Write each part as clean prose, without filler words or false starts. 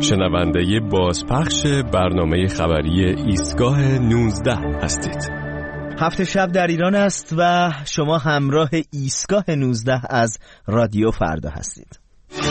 شنونده بازپخش برنامه خبری ایستگاه 19 هستید. هفت شب در ایران است و شما همراه ایستگاه 19 از رادیو فردا هستید.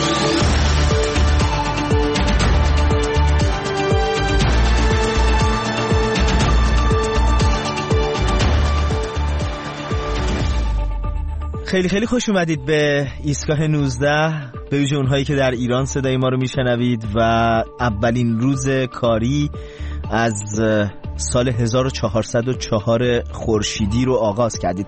خیلی خیلی خوش اومدید به ایستگاه 19، به ویژه اونهایی که در ایران صدای ما رو میشنوید و اولین روز کاری از سال 1404 خورشیدی رو آغاز کردید.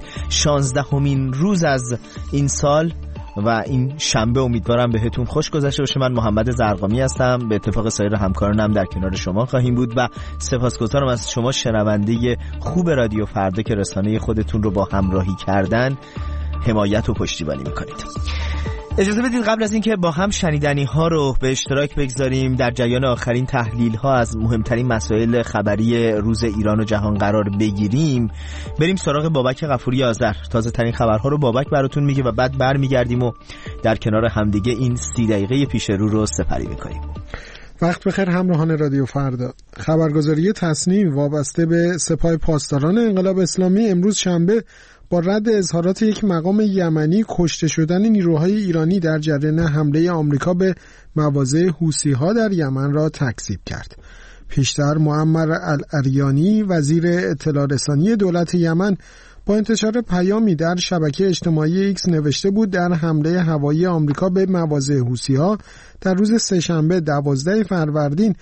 16مین روز از این سال و این شنبه امیدوارم بهتون خوش گذشته باشه. من محمد زرقامی هستم، به اتفاق سایر همکارانم در کنار شما خواهیم بود و سپاسگزارم از شما شنونده خوب رادیو فردا که رسانه خودتون رو با همراهی کردن حمایت و پشتیبانی میکنید. اجازه بدید قبل از اینکه با هم شنیدنی ها رو به اشتراک بگذاریم، در جریان آخرین تحلیل ها از مهمترین مسائل خبری روز ایران و جهان قرار بگیریم، بریم سراغ بابک غفوری آذر. تازه ترین خبرها رو بابک براتون میگه و بعد برمیگردیم و در کنار همدیگه این 30 دقیقه پیش رو رو سپری میکنیم. وقت بخیر همراهان رادیو فردا. خبرگزاری تصنیم وابسته به سپاه پاسداران انقلاب اسلامی امروز شنبه با رد اظهارات یک مقام یمنی کشته شدن نیروهای ایرانی در جریان حمله آمریکا به مواضع حوثی‌ها در یمن را تکذیب کرد. پیشتر معمر الاریانی وزیر اطلاع رسانی دولت یمن با انتشار پیامی در شبکه اجتماعی ایکس نوشته بود در حمله هوایی آمریکا به مواضع حوثی‌ها در روز سه‌شنبه 12 فروردین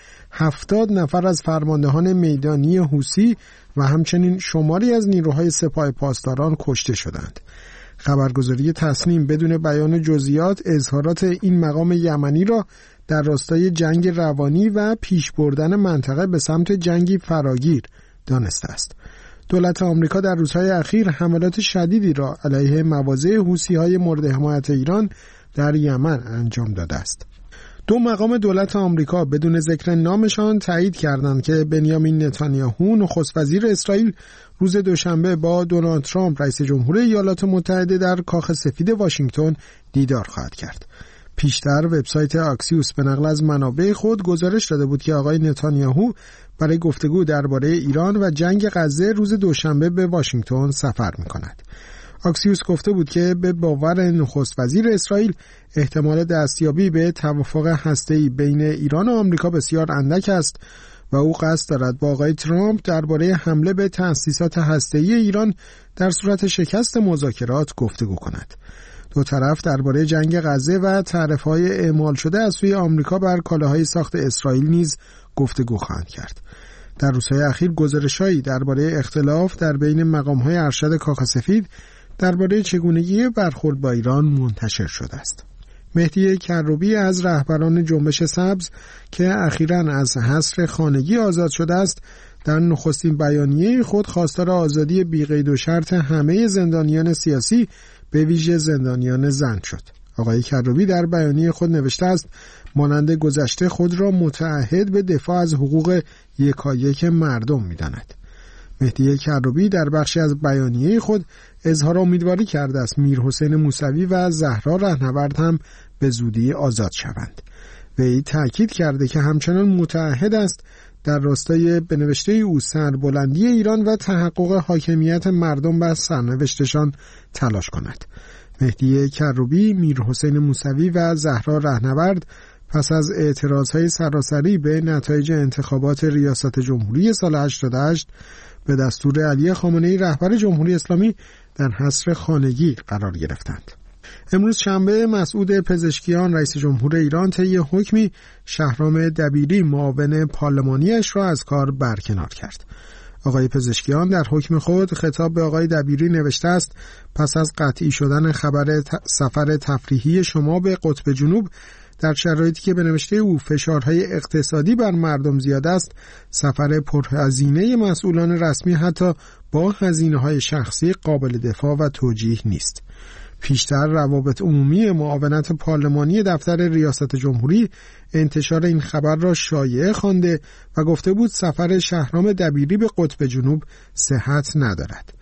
70 نفر از فرماندهان میدانی حوثی و همچنین شماری از نیروهای سپاه پاسداران کشته شدند. خبرگزاری تصنیم بدون بیان جزئیات اظهارات این مقام یمنی را در راستای جنگ روانی و پیش بردن منطقه به سمت جنگی فراگیر دانسته است. دولت آمریکا در روزهای اخیر حملات شدیدی را علیه مواضع حوثی‌های مورد حمایت ایران در یمن انجام داده است. دو مقام دولت آمریکا بدون ذکر نامشان تایید کردند که بنیامین نتانیاهو نخست وزیر اسرائیل روز دوشنبه با دونالد ترامپ رئیس جمهور ایالات متحده در کاخ سفید واشنگتن دیدار خواهد کرد. پیشتر وبسایت آکسیوس به نقل از منابع خود گزارش داده بود که آقای نتانیاهو برای گفتگو درباره ایران و جنگ غزه روز دوشنبه به واشنگتن سفر می‌کند. آکسیوس گفته بود که به باور نخست وزیر اسرائیل احتمال دستیابی به توافق هسته‌ای بین ایران و آمریکا بسیار اندک است و او قصد دارد با آقای ترامپ درباره حمله به تأسیسات هسته‌ای ایران در صورت شکست مذاکرات گفتگو کند. دو طرف درباره جنگ غزه و تعرفه‌های اعمال شده از سوی آمریکا بر کالاهای ساخت اسرائیل نیز گفتگو خواهند کرد. در روزهای اخیر گزارش‌هایی درباره اختلاف در بین مقام‌های ارشد کاخ سفید درباره چگونگی برخورد با ایران منتشر شده است. مهدی کروبی از رهبران جنبش سبز که اخیراً از حصر خانگی آزاد شده است، در نخستین بیانیه خود خواستار آزادی بی‌قید و شرط همه زندانیان سیاسی به ویژه زندانیان زن شد. آقای کروبی در بیانیه خود نوشته است مانند گذشته خود را متعهد به دفاع از حقوق یکایک مردم می‌داند. مهدی کروبی در بخشی از بیانیه خود اظهار امیدواری کرده است میرحسین موسوی و زهرا رهنورد هم به زودی آزاد شوند. وی تأکید کرده که همچنان متعهد است در راستای به نوشته او سربلندی ایران و تحقق حاکمیت مردم بر سرنوشتشان تلاش کند. مهدی کروبی، میرحسین موسوی و زهرا رهنورد پس از اعتراضهای سراسری به نتایج انتخابات ریاست جمهوری سال 88 به دستور علی خامنه‌ای رهبر جمهوری اسلامی در حصر خانگی قرار گرفتند. امروز شنبه مسعود پزشکیان رئیس جمهور ایران طی حکمی شهرام دبیری معاون پارلمانیش را از کار برکنار کرد. آقای پزشکیان در حکم خود خطاب به آقای دبیری نوشته است پس از قطعی شدن خبر سفر تفریحی شما به قطب جنوب در شرایطی که به نوشته او فشارهای اقتصادی بر مردم زیاد است، سفر پرهزینه مسئولان رسمی حتی با هزینه‌های شخصی قابل دفاع و توجیه نیست. پیشتر روابط عمومی معاونت پارلمانی دفتر ریاست جمهوری انتشار این خبر را شایعه خوانده و گفته بود سفر شهرام دبیری به قطب جنوب صحت ندارد.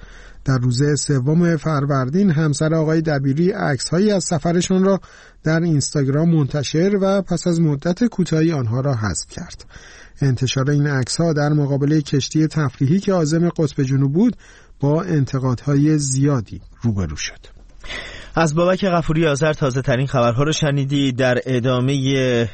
در روز 3 فروردین همسر آقای دبیری عکس‌هایی از سفرشان را در اینستاگرام منتشر و پس از مدت کوتاهی آنها را حذف کرد. انتشار این عکس‌ها در مقابل کشتی تفریحی که عازم قطب جنوب بود با انتقادهای زیادی روبرو شد. از بابک غفوری آذر تازه ترین خبرها رو شنیدی. در ادامه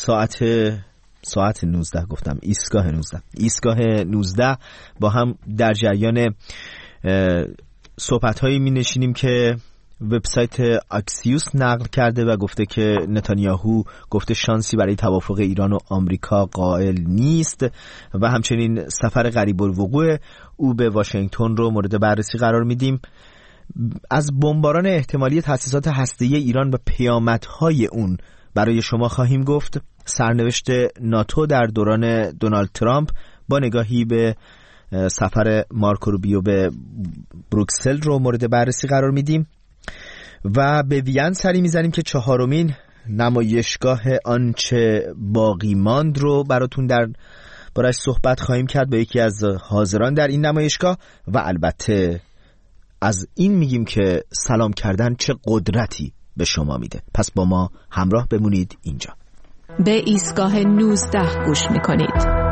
ساعت 19 گفتم ایستگاه 19 با هم در جریان صحبت‌هایی می‌نشینیم که وبسایت اکسیوس نقل کرده و گفته که نتانیاهو گفته شانسی برای توافق ایران و آمریکا قائل نیست و همچنین سفر غریب الوقوع او به واشنگتن رو مورد بررسی قرار میدیم. از بمباران احتمالی تأسیسات هسته‌ای ایران و پیامدهای اون برای شما خواهیم گفت. سرنوشت ناتو در دوران دونالد ترامپ با نگاهی به سفر مارکو روبیو به بروکسل رو مورد بررسی قرار میدیم و به وین سری میزنیم که 4مین نمایشگاه آنچه باقی ماند رو براتون در بارش صحبت خواهیم کرد با یکی از حاضران در این نمایشگاه و البته از این میگیم که سلام کردن چه قدرتی به شما میده. پس با ما همراه بمونید. اینجا به ایستگاه 19 گوش میکنید.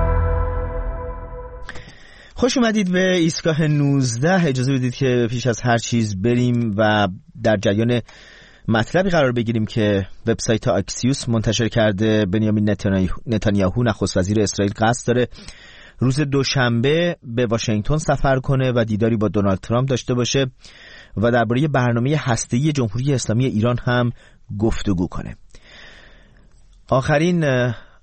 خوش اومدید به ایستگاه 19. اجازه بدید که پیش از هر چیز بریم و در جریان مطلبی قرار بگیریم که وبسایت اکسیوس منتشر کرده. بنیامین نتانیاهو نخست وزیر اسرائیل قصد داره روز دوشنبه به واشنگتن سفر کنه و دیداری با دونالد ترامپ داشته باشه و درباره برنامه هسته‌ای جمهوری اسلامی ایران هم گفتگو کنه. آخرین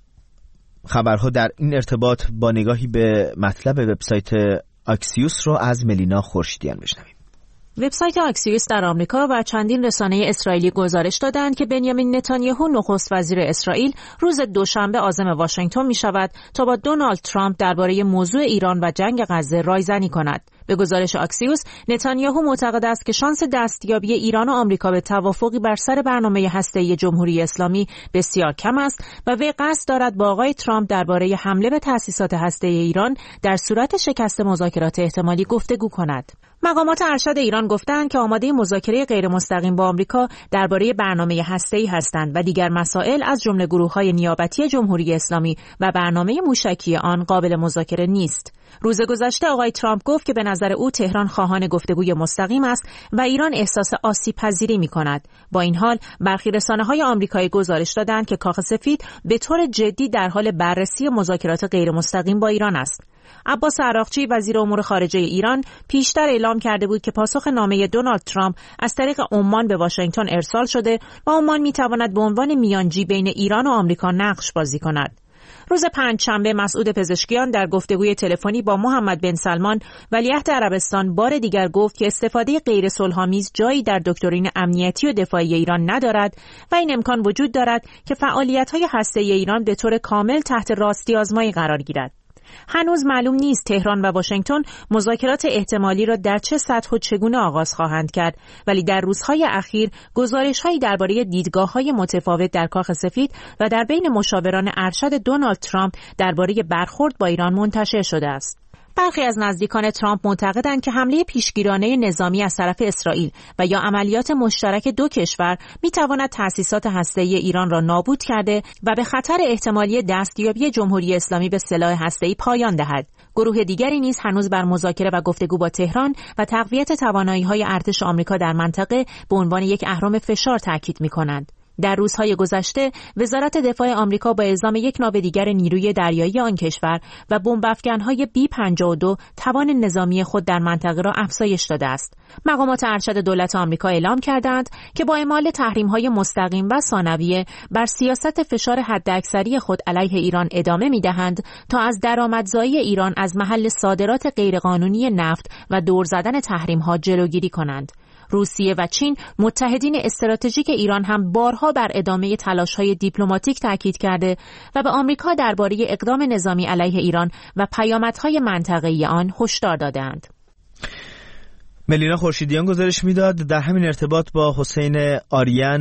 خبرها در این ارتباط با نگاهی به مطلب وبسایت اکسیوس رو از ملینا خورشیدیان بشنویم. وبسایت اکسیوس در آمریکا و چندین رسانه اسرائیلی گزارش دادند که بنیامین نتانیاهو نخست وزیر اسرائیل روز دوشنبه عازم واشنگتن می شود تا با دونالد ترامپ درباره موضوع ایران و جنگ غزه رایزنی کند. به گزارش اکسیوس، نتانیاهو معتقد است که شانس دستیابی ایران و آمریکا به توافقی بر سر برنامه هسته‌ای جمهوری اسلامی بسیار کم است و وی قصد دارد با آقای ترامپ درباره حمله به تأسیسات هسته‌ای ایران در صورت شکست مذاکرات احتمالی گفتگو کند. مقامات ارشد ایران گفتند که آماده مذاکره غیر مستقیم با آمریکا درباره برنامه هسته‌ای هستند و دیگر مسائل از جمله گروه‌های نیابتی جمهوری اسلامی و برنامه موشکی آن قابل مذاکره نیست. روز گذشته آقای ترامپ گفت که به نظر او تهران خواهان گفتگوی مستقیم است و ایران احساس آسیب‌پذیری می‌کند. با این حال برخی رسانه‌های آمریکایی گزارش دادند که کاخ سفید به طور جدی در حال بررسی مذاکرات غیر مستقیم با ایران است. عباس عراقچی وزیر امور خارجه ایران پیشتر اعلام کرده بود که پاسخ نامه دونالد ترامپ از طریق عمان به واشنگتن ارسال شده و عمان می‌تواند به عنوان میانجی بین ایران و آمریکا نقش بازی کند. روز پنجشنبه مسعود پزشکیان در گفتگوی تلفنی با محمد بن سلمان ولیعهد عربستان بار دیگر گفت که استفاده غیر صلح‌آمیز جایی در دکترین امنیتی و دفاعی ایران ندارد و این امکان وجود دارد که فعالیت‌های هسته‌ای ایران به طور کامل تحت راستی آزمایی قرار گیرد. هنوز معلوم نیست تهران و واشنگتن مذاکرات احتمالی را در چه سطح و چگونه آغاز خواهند کرد، ولی در روزهای اخیر گزارش‌هایی درباره دیدگاه‌های متفاوت در کاخ سفید و در بین مشاوران ارشد دونالد ترامپ درباره برخورد با ایران منتشر شده است. برخی از نزدیکان ترامپ معتقدند که حمله پیشگیرانه نظامی از طرف اسرائیل و یا عملیات مشترک دو کشور می‌تواند تأسیسات هسته‌ای ایران را نابود کرده و به خطر احتمالی دستیابی جمهوری اسلامی به سلاح هسته‌ای پایان دهد. گروه دیگری نیز هنوز بر مذاکره و گفتگو با تهران و تقویت توانایی‌های ارتش آمریکا در منطقه به عنوان یک اهرم فشار تاکید می‌کنند. در روزهای گذشته وزارت دفاع آمریکا با اعزام یک ناو دیگر نیروی دریایی آن کشور و بمب‌افکن‌های B-52 توان نظامی خود در منطقه را افزایش داده است. مقامات ارشد دولت آمریکا اعلام کردند که با اعمال تحریم‌های مستقیم و ثانویه بر سیاست فشار حداکثری خود علیه ایران ادامه می‌دهند تا از درآمدزایی ایران از محل صادرات غیرقانونی نفت و دور زدن تحریم‌ها جلوگیری کنند. روسیه و چین متحدین استراتژیک ایران هم بارها بر ادامه تلاش‌های دیپلماتیک تاکید کرده و به آمریکا درباره اقدام نظامی علیه ایران و پیامدهای منطقه‌ای آن هشدار دادند. ملینا خورشیدیان گزارش میداد. در همین ارتباط با حسین آریان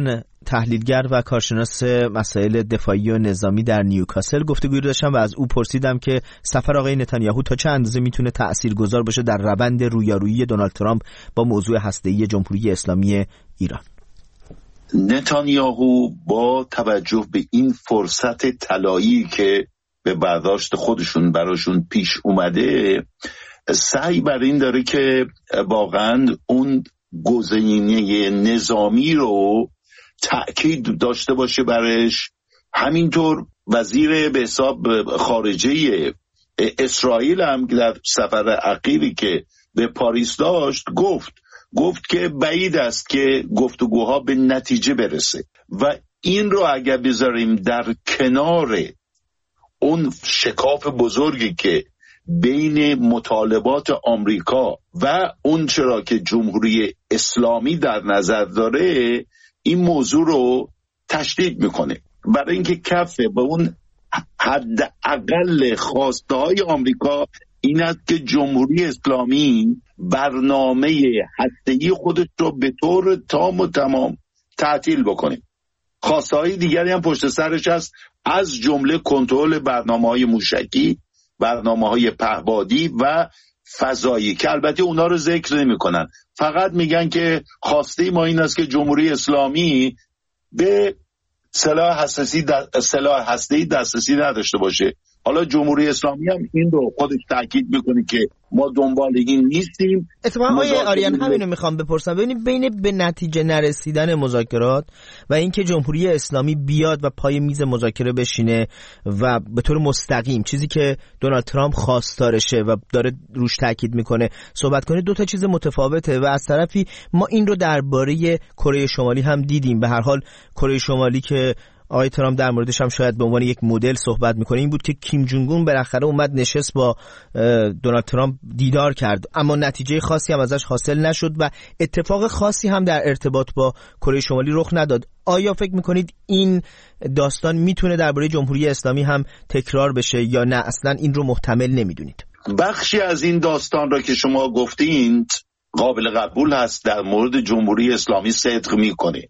تحلیلگر و کارشناس مسائل دفاعی و نظامی در نیوکاسل گفتگویی داشتم و از او پرسیدم که سفر آقای نتانیاهو تا چه اندازه میتونه تاثیرگذار باشه در روند رویارویی دونالد ترامپ با موضوع هسته‌ای جمهوری اسلامی ایران. نتانیاهو با توجه به این فرصت طلایی که به برداشت خودشون براشون پیش اومده، سعی بر این داره که واقعا اون گزینه نظامی رو تأکید داشته باشه برش. همینطور وزیر به حساب خارجه اسرائیل هم در سفر اخیری که به پاریس داشت گفت که بعید است که گفتگوها به نتیجه برسه و این رو اگر بذاریم در کنار اون شکاف بزرگی که بین مطالبات آمریکا و اون چرا که جمهوری اسلامی در نظر داره، این موضوع رو تشدید میکنه برای اینکه کفه به اون حداقل خواسته های آمریکا این است که جمهوری اسلامی برنامه هسته‌ای خودش رو به طور تام و تمام تعطیل بکنه. خواسته های دیگری هم پشت سرش هست، از جمله کنترل برنامه‌های موشکی، برنامه‌های پهپادی و فضایی که البته اونا رو ذکر نمی‌کنن، فقط میگن که خواسته ما این است که جمهوری اسلامی به سلاح هسته‌ای دسترسی نداشته باشه. حالا جمهوری اسلامی هم این رو خودش تاکید میکنه که ما دنبال این نیستیم. اتفاقا آقای آریان همینو میخوام بپرسم، ببینید بین به نتیجه نرسیدن مذاکرات و اینکه جمهوری اسلامی بیاد و پای میز مذاکره بشینه و به طور مستقیم چیزی که دونالد ترامپ خواستارشه و داره روش تاکید میکنه صحبت کنه، دو تا چیز متفاوته و از طرفی ما این رو درباره کره شمالی هم دیدیم. به هر حال کره شمالی که آقای ترامپ در موردش هم شاید به عنوان یک مدل صحبت میکنه این بود که کیم جونگ اون بالاخره اومد نشست با دونالد ترامپ دیدار کرد، اما نتیجه خاصی هم ازش حاصل نشد و اتفاق خاصی هم در ارتباط با کره شمالی رخ نداد. آیا فکر میکنید این داستان میتونه درباره جمهوری اسلامی هم تکرار بشه یا نه اصلا این رو محتمل نمیدونید؟ بخشی از این داستان را که شما گفتین قابل قبول هست، در مورد جمهوری اسلامی صدق میکنه،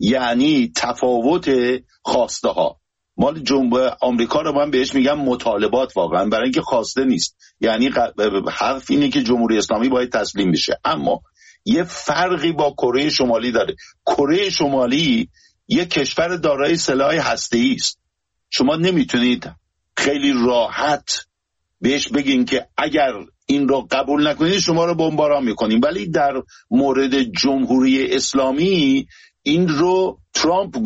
یعنی تفاوت خواسته ها. مال جمهوری آمریکا رو من بهش میگم مطالبات، واقعا برای اینکه خواسته نیست، یعنی حرف اینه که جمهوری اسلامی باید تسلیم بشه، اما یه فرقی با کره شمالی داره. کره شمالی یک کشور دارای سلاح هسته‌ای است، شما نمیتونید خیلی راحت بهش بگین که اگر این رو قبول نکنید شما رو بمباران میکنیم. ولی در مورد جمهوری اسلامی این رو ترامپ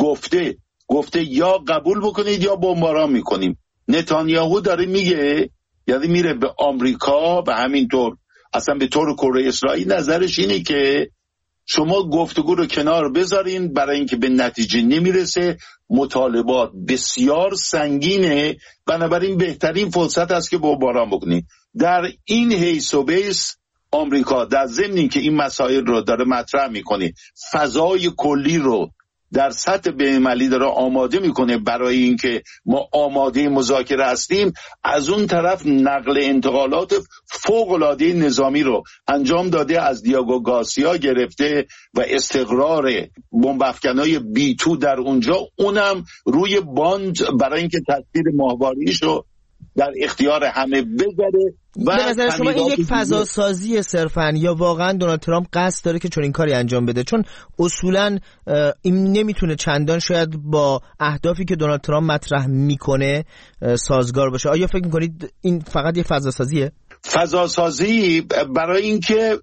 گفته یا قبول بکنید یا بمباران میکنیم. نتانیاهو داره میگه، یعنی میره به آمریکا و همینطور اصلا به طور کره اسرائیل نظرش اینه که شما گفتگو رو کنار بذارین برای اینکه به نتیجه نمیرسه، مطالبات بسیار سنگینه، بنابراین بهترین فرصت است که بمباران بکنید. در این حیث و بیس آمریکا در ضمن که این مسائل رو داره مطرح میکنه، فضای کلی رو در سطح بین‌المللی داره آماده میکنه برای اینکه ما آماده مذاکره هستیم، از اون طرف نقل انتقالات فوق‌العاده نظامی رو انجام داده، از دیاگو گارسیا گرفته و استقرار بمب‌افکنای B2 در اونجا، اونم روی باند برای اینکه تصویر ماهواریش رو در اختیار همه بذاره. به نظر شما این یک فضا سازی صرفاً یا واقعاً دونالد ترامپ قصد داره که چون این کاری انجام بده؟ چون اصولاً این نمیتونه چندان شاید با اهدافی که دونالد ترامپ مطرح میکنه سازگار باشه. آیا فکر میکنید این فقط یک فضا سازیه؟ فضا سازی برای اینکه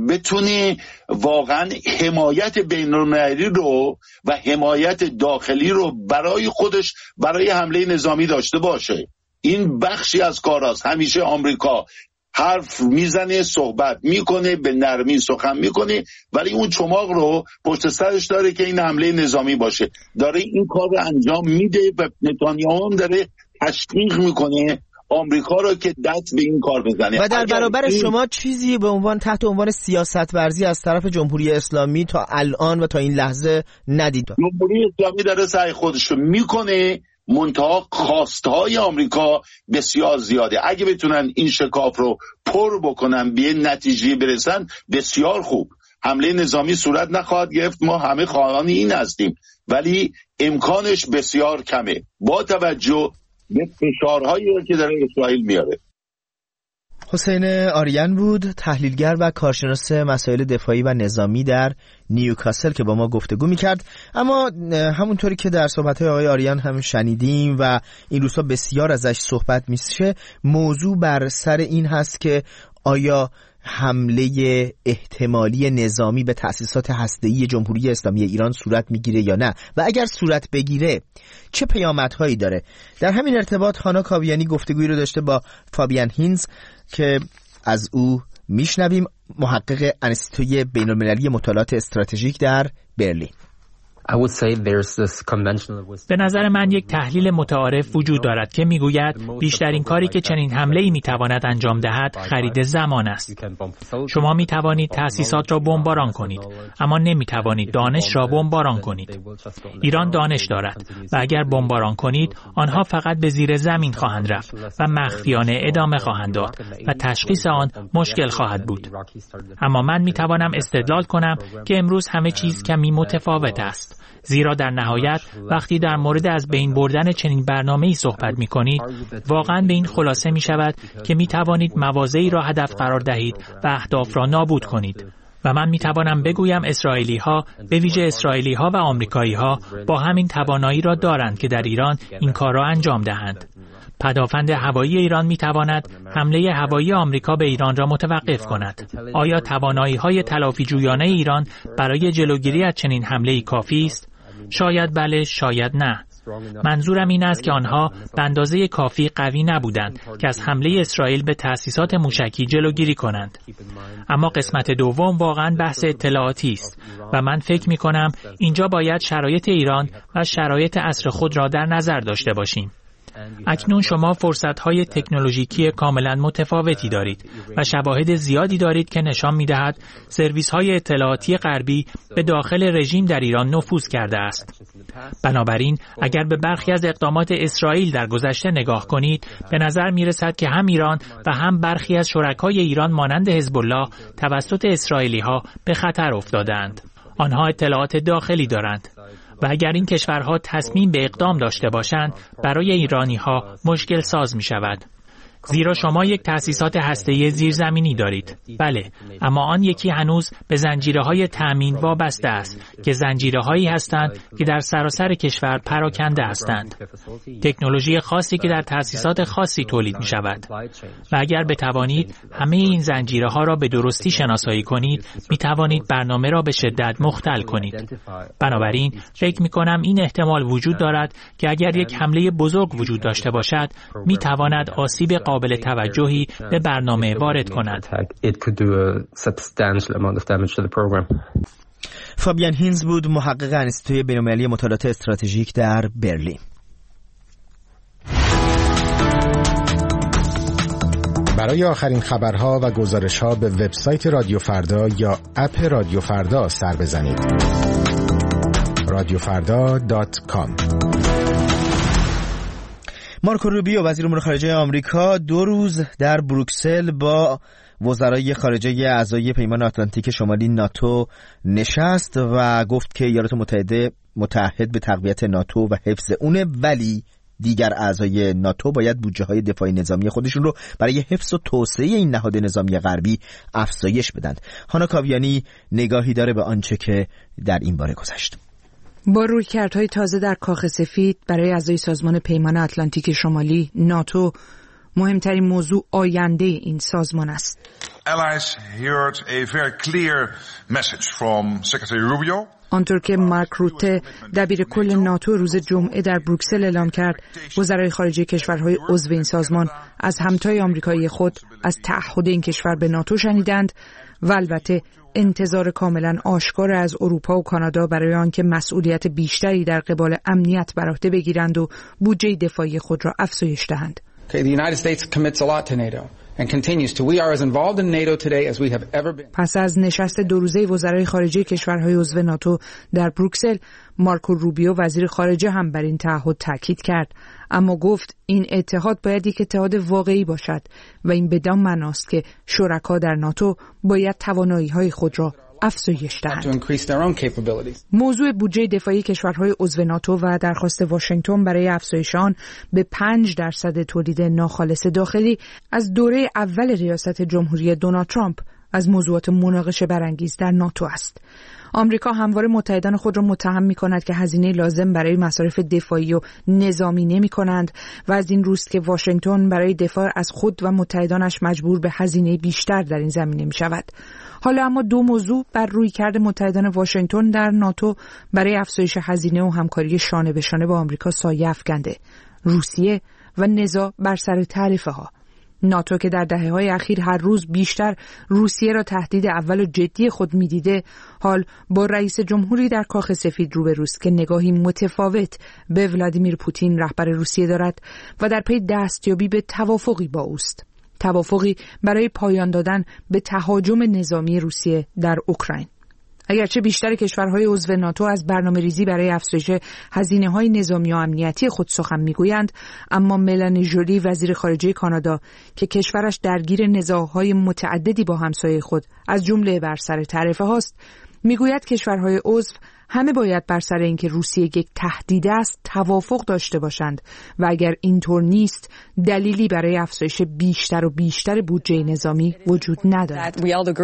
بتونه واقعاً حمایت بین‌المللی رو و حمایت داخلی رو برای خودش برای حمله نظامی داشته باشه. این بخشی از کاراست. همیشه آمریکا حرف میزنه، صحبت میکنه، به نرمی سخن میکنه، ولی اون چماق رو پشت سرش داره که این حمله نظامی باشه. داره این کار رو انجام میده و نتانیاهو هم داره تشویق میکنه آمریکا رو که دست به این کار بزنه. و در برابر شما چیزی به عنوان تحت عنوان سیاست ورزی از طرف جمهوری اسلامی تا الان و تا این لحظه ندید؟ جمهوری اسلامی داره سعی خودش رو میکنه، منتها خواستهای آمریکا بسیار زیاده. اگه بتونن این شکاف رو پر بکنن، به نتیجه برسن، بسیار خوب. حمله نظامی صورت نخواهد گرفت، ما همه خواهان این هستیم، ولی امکانش بسیار کمه با توجه به فشارهایی که داره اسرائیل میاره. حسین آریان بود، تحلیلگر و کارشناس مسائل دفاعی و نظامی در نیوکاسل که با ما گفتگو میکرد. اما همونطوری که در صحبت‌های آقای آریان هم شنیدیم و این روزها بسیار ازش صحبت میشه، موضوع بر سر این هست که آیا حمله احتمالی نظامی به تأسیسات هسته‌ای جمهوری اسلامی ایران صورت میگیره یا نه، و اگر صورت بگیره چه پیامدهایی داره. در همین ارتباط هانا کاویانی گفتگویی رو داشته با فابیان هینز که از او میشنویم، محقق انستیتوی بین‌المللی مطالعات استراتژیک در برلین. به نظر من یک تحلیل متعارف وجود دارد که میگوید بیشترین کاری که چنین حمله‌ای میتواند انجام دهد خرید زمان است. شما میتوانید تأسیسات را بمباران کنید، اما نمیتوانید دانش را بمباران کنید. ایران دانش دارد و اگر بمباران کنید آنها فقط به زیر زمین خواهند رفت و مخفیانه ادامه خواهند داد و تشخیص آن مشکل خواهد بود. اما من میتوانم استدلال کنم که امروز همه چیز کمی متفاوت است. زیرا در نهایت وقتی در مورد از بین بردن چنین برنامه‌ای صحبت می‌کنید، واقعاً به این خلاصه می‌شود که می‌توانید مواضعی را هدف قرار دهید و اهداف را نابود کنید. و من می‌توانم بگویم اسرائیلی‌ها، به ویژه اسرائیلی‌ها و آمریکایی‌ها، با همین توانایی را دارند که در ایران این کار را انجام دهند. پدافند هوایی ایران می‌تواند حمله هوایی آمریکا به ایران را متوقف کند. آیا توانایی‌های تلافی‌جویانه ایران برای جلوگیری از چنین حمله‌ای کافی است؟ شاید بله، شاید نه. منظورم این است که آنها به اندازه کافی قوی نبودند که از حمله اسرائیل به تأسیسات موشکی جلوگیری کنند. اما قسمت دوم واقعاً بحث اطلاعاتی است و من فکر می‌کنم اینجا باید شرایط ایران و شرایط عصر خود را در نظر داشته باشیم. اکنون شما فرصت‌های تکنولوژیکی کاملا متفاوتی دارید و شواهد زیادی دارید که نشان می‌دهد سرویس‌های اطلاعاتی غربی به داخل رژیم در ایران نفوذ کرده است. بنابراین اگر به برخی از اقدامات اسرائیل در گذشته نگاه کنید، به نظر می‌رسد که هم ایران و هم برخی از شرکای ایران مانند حزب الله توسط اسرائیلی‌ها به خطر افتادند. آنها اطلاعات داخلی دارند. و اگر این کشورها تصمیم به اقدام داشته باشند، برای ایرانی‌ها مشکل ساز می‌شود. زیرا شما یک تأسیسات هسته‌ای زیرزمینی دارید. بله، اما آن یکی هنوز به زنجیره‌های تأمین وابسته است که زنجیره‌هایی هستند که در سراسر کشور پراکنده هستند. تکنولوژی خاصی که در تأسیسات خاصی تولید می‌شود. و اگر بتوانید همه این زنجیره‌ها را به درستی شناسایی کنید، می‌توانید برنامه را به شدت مختل کنید. بنابراین فکر می‌کنم این احتمال وجود دارد که اگر یک حمله بزرگ وجود داشته باشد، می‌تواند آسیب قابل توجهی به برنامه وارد کند. فابیان هینز بود، محقق انستیتوی بین‌المللی مطالعات استراتژیک در برلین. برای آخرین خبرها و گزارش‌ها به وبسایت رادیو فردا یا اپ رادیو فردا سر بزنید. radiofrda.com. مارکو روبیو وزیر امور خارجه آمریکا 2 روز در بروکسل با وزرای خارجه اعضای پیمان آتلانتیک شمالی ناتو نشست و گفت که ایالات متحده متعهد به تقویت ناتو و حفظ اونه، ولی دیگر اعضای ناتو باید بودجه‌های دفاعی نظامی خودشون رو برای حفظ و توسعه این نهاد نظامی غربی افزایش بدن. هانا کاویانی نگاهی داره به آنچه که در این باره گذشت. با رویکردهای تازه در کاخ سفید برای اعضای سازمان پیمان آتلانتیک شمالی ناتو، مهمترین موضوع آینده این سازمان است. Allies heard a very clear message from Secretary Rubio. آنطور که مارک روته دبیرکل ناتو روز جمعه در بروکسل اعلام کرد، وزرای خارجه کشورهای عضو این سازمان از همتای آمریکایی خود از تعهد این کشور به ناتو شنیدند و البته انتظار کاملا آشکار از اروپا و کانادا برای آنکه مسئولیت بیشتری در قبال امنیت بر عهده بگیرند و بودجه دفاعی خود را افزایش دهند. پس از نشست 2 روزه وزرای خارجه کشورهای عضو ناتو در بروکسل، مارکو روبیو وزیر خارجه هم بر این تعهد تاکید کرد، اما گفت این اتحاد باید یک اتحاد واقعی باشد و این بدان معناست که شرکا در ناتو باید توانایی‌های خود را افزایش دهند. موضوع بودجه دفاعی کشورهای عضو ناتو و درخواست واشنگتن برای افزایش آن به 5% تولید ناخالص داخلی از دوره اول ریاست جمهوری دونالد ترامپ از موضوعات مناقشه برانگیز در ناتو است. آمریکا همواره متحدان خود را متهم می‌کند که هزینه لازم برای مصارف دفاعی و نظامی نمی‌کنند و از این روست که واشنگتن برای دفاع از خود و متحدانش مجبور به هزینه بیشتر در این زمینه می‌شود. حالا اما دو موضوع بر رویکرد متحدان واشنگتن در ناتو برای افزایش هزینه و همکاری شانه به شانه با آمریکا سایه افکنده: روسیه و نزاع بر سر تعرفه‌ها. ناتو که در دهه‌های اخیر هر روز بیشتر روسیه را تهدید اول و جدی خود می‌دیده، حال با رئیس جمهوری در کاخ سفید روبروست که نگاهی متفاوت به ولادیمیر پوتین رهبر روسیه دارد و در پی دستیابی به توافقی با اوست. توافقی برای پایان دادن به تهاجم نظامی روسیه در اوکراین. اگرچه بیشتر کشورهای عضو ناتو از برنامه‌ریزی برای افزایش هزینه‌های نظامی و امنیتی خود سخن می‌گویند، اما ملانی ژولی وزیر خارجه کانادا که کشورش درگیر نزاع‌های متعددی با همسایه خود از جمله بر سر تعرفه‌هاست، می‌گوید کشورهای عضو همه باید بر سر اینکه روسیه یک تهدید است توافق داشته باشند و اگر اینطور نیست دلیلی برای افزایش بیشتر و بیشتر بودجه نظامی وجود ندارد.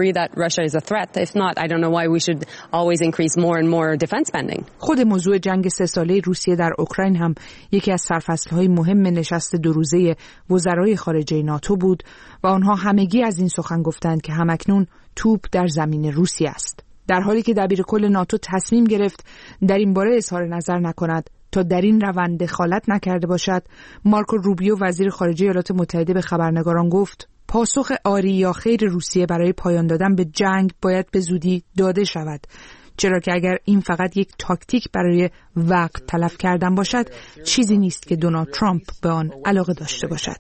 خود موضوع جنگ 3 ساله روسیه در اوکراین هم یکی از سرفصل‌های مهم نشست 2 روزه وزرای خارجه ناتو بود و آنها همگی از این سخن گفتند که همکنون توپ در زمین روسیه است. در حالی که دبیر کل ناتو تصمیم گرفت در این باره اظهار نظر نکند تا در این روند دخالت نکرده باشد، مارکو روبیو وزیر خارجه ایالات متحده به خبرنگاران گفت پاسخ آری یا خیر روسیه برای پایان دادن به جنگ باید به زودی داده شود، چرا که اگر این فقط یک تاکتیک برای وقت تلف کردن باشد، چیزی نیست که دونالد ترامپ به آن علاقه داشته باشد.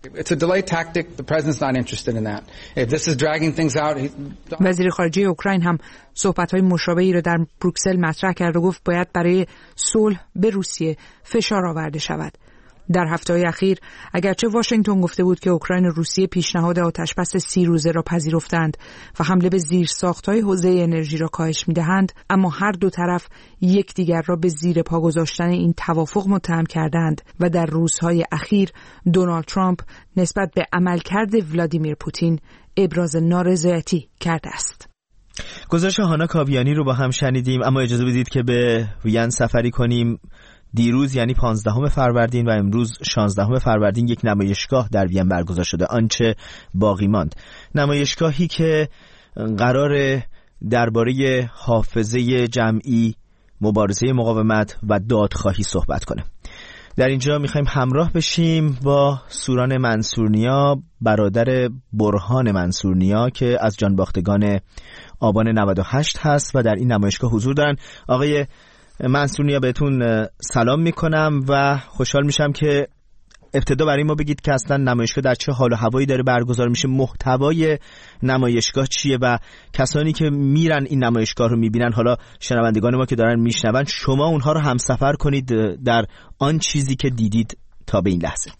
وزیر خارجه اوکراین هم صحبت‌های مشابهی را در بروکسل مطرح کرد و گفت باید برای صلح به روسیه فشار آورده شود. در هفته‌های اخیر اگرچه واشنگتن گفته بود که اوکراین و روسیه پیشنهاد آتشبس 30 روزه را پذیرفتند و حمله به زیرساخت‌های حوزه انرژی را کاهش می‌دهند، اما هر دو طرف یکدیگر را به زیر پا گذاشتن این توافق متهم کردند و در روزهای اخیر دونالد ترامپ نسبت به عملکرد ولادیمیر پوتین ابراز نارضایتی کرده است. گزارش هانا کاویانی رو با هم شنیدیم، اما اجازه بدید که به وین سفری کنیم. دیروز یعنی 15 فروردین و امروز 16 فروردین یک نمایشگاه در وین برگزار شده، آنچه باقی ماند. نمایشگاهی که قرار درباره حافظه جمعی، مبارزه مقاومت و دادخواهی صحبت کنه. در اینجا میخوایم همراه بشیم با سوران منصورنیا، برادر برهان منصورنیا که از جانباختگان آبان 98 هست و در این نمایشگاه حضور دارن. آقای منصورنیا بهتون سلام میکنم و خوشحال میشم که ابتدا برای ما بگید که اصلا نمایشگاه در چه حال و هوایی داره برگزار میشه، محتوای نمایشگاه چیه و کسانی که میرن این نمایشگاه رو میبینن، حالا شنوندگان ما که دارن میشنون، شما اونها رو همسفر کنید در آن چیزی که دیدید تا به این لحظه.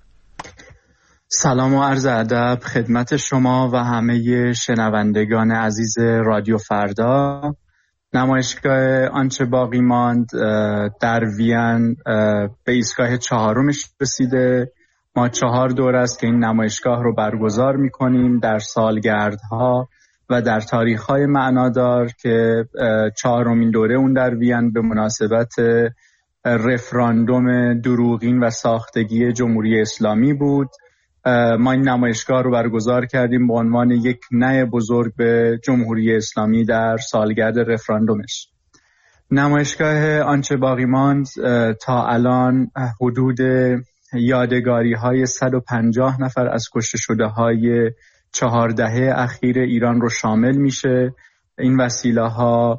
سلام و عرض ادب خدمت شما و همه شنوندگان عزیز رادیو فردا. نمایشگاه آنچه باقی ماند در وین به ایستگاه 4 رسیده. ما 4 دور است که این نمایشگاه رو برگزار می‌کنیم در سالگردها و در تاریخ‌های معنادار که 4مین دوره اون در وین به مناسبت رفراندوم دروغین و ساختگی جمهوری اسلامی بود. ما این نمایشگاه رو برگزار کردیم به عنوان یک نه بزرگ به جمهوری اسلامی در سالگرد رفراندومش. نمایشگاه آنچه باقی ماند تا الان حدود یادگاری های 150 نفر از کشته شده های 4 دهه اخیر ایران رو شامل میشه. این وسیله ها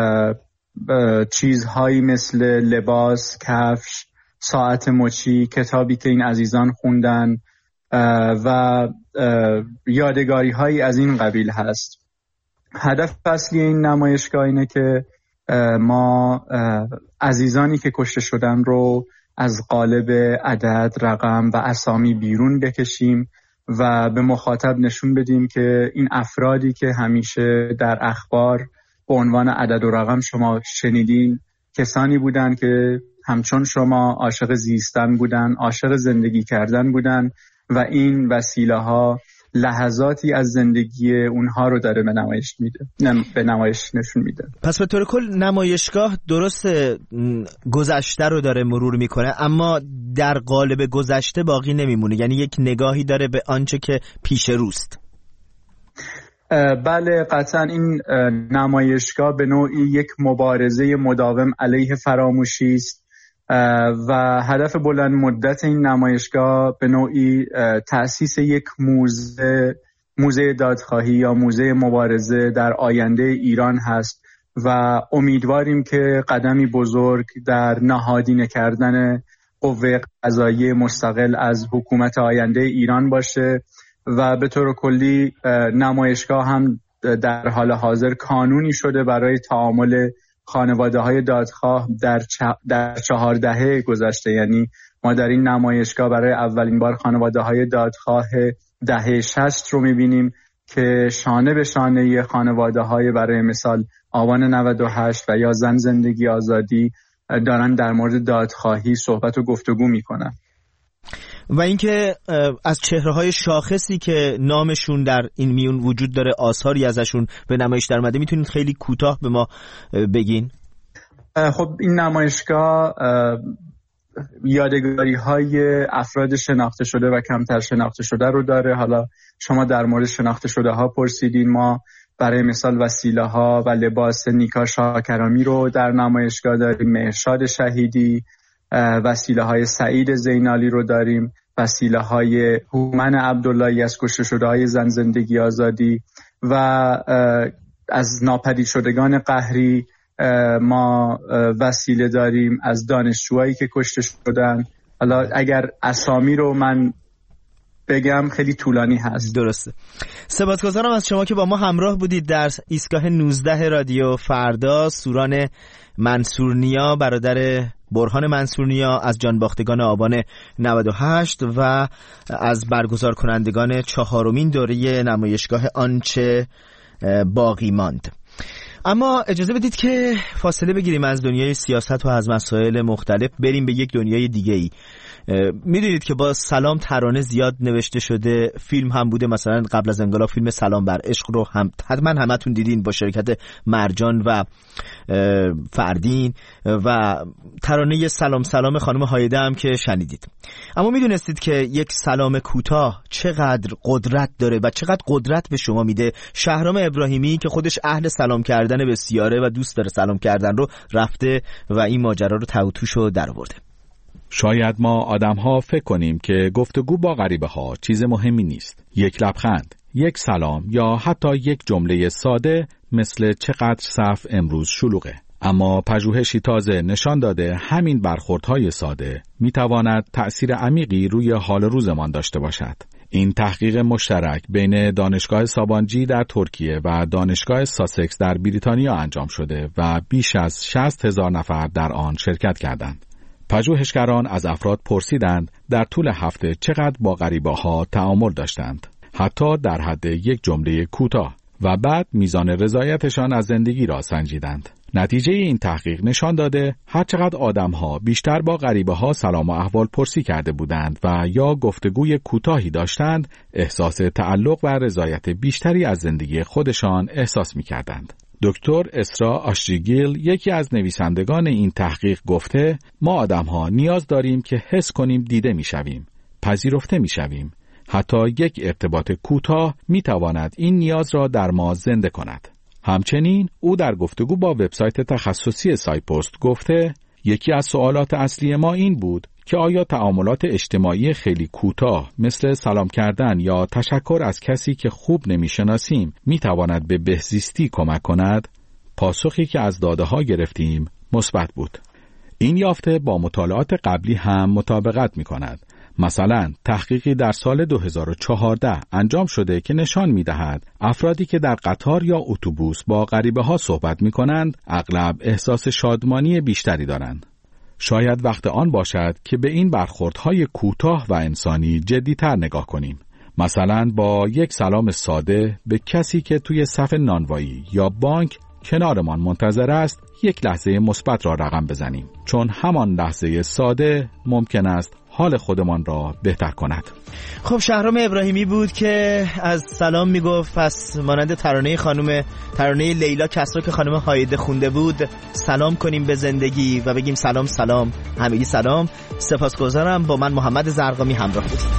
چیزهایی مثل لباس، کفش، ساعت مچی، کتابی که این عزیزان خوندن و یادگاری هایی از این قبیل هست. هدف اصلی این نمایشگاه اینه که ما عزیزانی که کشته شدن رو از قالب عدد، رقم و اسامی بیرون بکشیم و به مخاطب نشون بدیم که این افرادی که همیشه در اخبار به عنوان عدد و رقم شما شنیدین، کسانی بودن که همچون شما عاشق زیستن بودن، عاشق زندگی کردن بودن و این وسیله ها لحظاتی از زندگی اونها رو داره به نمایش نشون میده. پس به طور کل نمایشگاه درست گذشته رو داره مرور میکنه، اما در قالب گذشته باقی نمیمونه، یعنی یک نگاهی داره به آنچه که پیش روست. بله قطعا این نمایشگاه به نوعی یک مبارزه مداوم علیه فراموشی است و هدف بلند مدت این نمایشگاه به نوعی تأسیس یک موزه دادخواهی یا موزه مبارزه در آینده ایران هست و امیدواریم که قدمی بزرگ در نهادینه کردن قوه قضاییه مستقل از حکومت آینده ایران باشه و به طور کلی نمایشگاه هم در حال حاضر کانونی شده برای تعامل خانواده‌های دادخواه در 4 دهه گذشته. یعنی ما در این نمایشگاه برای اولین بار خانواده‌های دادخواه دهه 60 رو می‌بینیم که شانه به شانه خانواده‌های برای مثال آبان 98 و یا زن زندگی آزادی دارن در مورد دادخواهی صحبت و گفتگو می‌کنن. و اینکه از چهره‌های شاخصی که نامشون در این میون وجود داره، آثاری ازشون به نمایش در اومده، میتونید خیلی کوتاه به ما بگین؟ خب این نمایشگاه یادگاری‌های افراد شناخته شده و کمتر شناخته شده رو داره. حالا شما در مورد شناخته شده ها پرسیدین، ما برای مثال وسیله ها و لباس نیکا شاکرامی رو در نمایشگاه داریم، مهرشاد شهیدی، وسیله های سعید زینالی رو داریم، وسیله های هومن عبداللهی از کشته شده های زن زندگی آزادی و از ناپدید شدگان قهری ما وسیله داریم از دانشجوهایی که کشته شدن. حالا اگر اسامی رو من بگم خیلی طولانی هست. درسته. سپاسگزارم از شما که با ما همراه بودید در ایستگاه 19 رادیو فردا. سوران منصورنیا، برادر برهان منصورنیا، از جانباختگان آبان 98 و از برگزار کنندگان 4مین دوره نمایشگاه آنچه باقی ماند. اما اجازه بدید که فاصله بگیریم از دنیای سیاست و از مسائل مختلف، بریم به یک دنیای دیگه ای. میدونید که با سلام ترانه زیاد نوشته شده، فیلم هم بوده، مثلا قبل از انقلاب فیلم سلام بر عشق رو هم حتما همتون دیدین با شرکت مرجان و فردین، و ترانه سلام سلام خانم هایده هم که شنیدید. اما میدونستید که یک سلام کوتاه چقدر قدرت داره و چقدر قدرت به شما میده؟ شهرام ابراهیمی که خودش اهل سلام کردن بسیاره و دوست داره سلام کردن رو، رفته و این ماجرا رو ته و توشو درآورده. شاید ما آدم‌ها فکر کنیم که گفتگو با غریبه‌ها چیز مهمی نیست. یک لبخند، یک سلام یا حتی یک جمله ساده مثل چقدر صف امروز شلوغه. اما پژوهشی تازه نشان داده همین برخوردهای ساده میتواند تأثیر عمیقی روی حال روزمان داشته باشد. این تحقیق مشترک بین دانشگاه سابانجی در ترکیه و دانشگاه ساسکس در بریتانیا انجام شده و بیش از 60,000 نفر در آن شرکت کردند. پژوهشگران از افراد پرسیدند در طول هفته چقدر با غریبه‌ها تعامل داشتند، حتی در حد یک جمله کوتاه، و بعد میزان رضایتشان از زندگی را سنجیدند. نتیجه این تحقیق نشان داده هر چقدر آدم‌ها بیشتر با غریبه‌ها سلام و احوال پرسی کرده بودند و یا گفتگوی کوتاهی داشتند، احساس تعلق و رضایت بیشتری از زندگی خودشان احساس می‌کردند. دکتر اسرا آشریگیل، یکی از نویسندگان این تحقیق، گفته ما آدم‌ها نیاز داریم که حس کنیم دیده می‌شویم، پذیرفته می‌شویم. حتی یک ارتباط کوتاه می‌تواند این نیاز را در ما زنده کند. همچنین او در گفتگو با وبسایت تخصصی سایپوست گفته یکی از سوالات اصلی ما این بود که آیا تعاملات اجتماعی خیلی کوتاه مثل سلام کردن یا تشکر از کسی که خوب نمی‌شناسیم می‌تواند به بهزیستی کمک کند؟ پاسخی که از داده‌ها گرفتیم مثبت بود. این یافته با مطالعات قبلی هم مطابقت می‌کند. مثلا تحقیقی در سال 2014 انجام شده که نشان می‌دهد افرادی که در قطار یا اتوبوس با غریبه‌ها صحبت می‌کنند اغلب احساس شادمانی بیشتری دارند. شاید وقت آن باشد که به این برخوردهای کوتاه و انسانی جدی‌تر نگاه کنیم. مثلا با یک سلام ساده به کسی که توی صف نانوایی یا بانک کنارمان منتظر است یک لحظه مثبت را رقم بزنیم، چون همان لحظه ساده ممکن است حال خودمان را بهتر کند. خب شهرام ابراهیمی بود که از سلام میگفت. پس مانند ترانه لیلا کسرا که خانم هایده خونده بود، سلام کنیم به زندگی و بگیم سلام سلام، همگی سلام. سپاسگزارم با من محمد زرقامی همراه بودید.